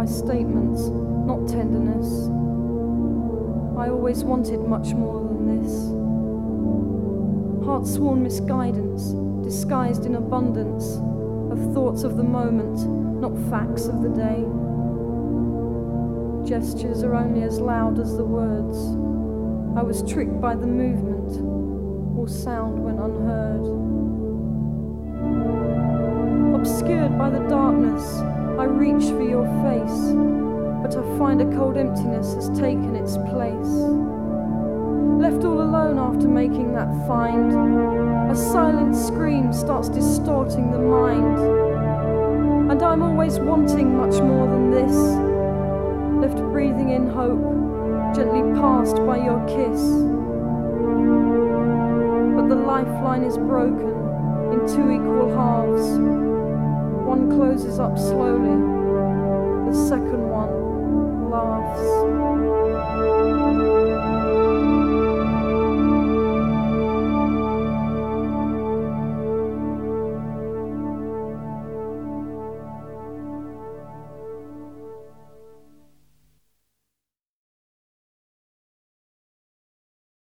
my statements, not tenderness. I always wanted much more than this. Heart-sworn misguidance, disguised in abundance of thoughts of the moment, not facts of the day. Gestures are only as loud as the words. I was tricked by the movement, all sound went unheard. Obscured by the darkness, I reach for your face, but I find a cold emptiness has taken its place. Left all alone after making that find, a silent scream starts distorting the mind. And I'm always wanting much more than this, left breathing in hope, gently passed by your kiss. But the lifeline is broken in two equal halves. One closes up slowly, the second one laughs.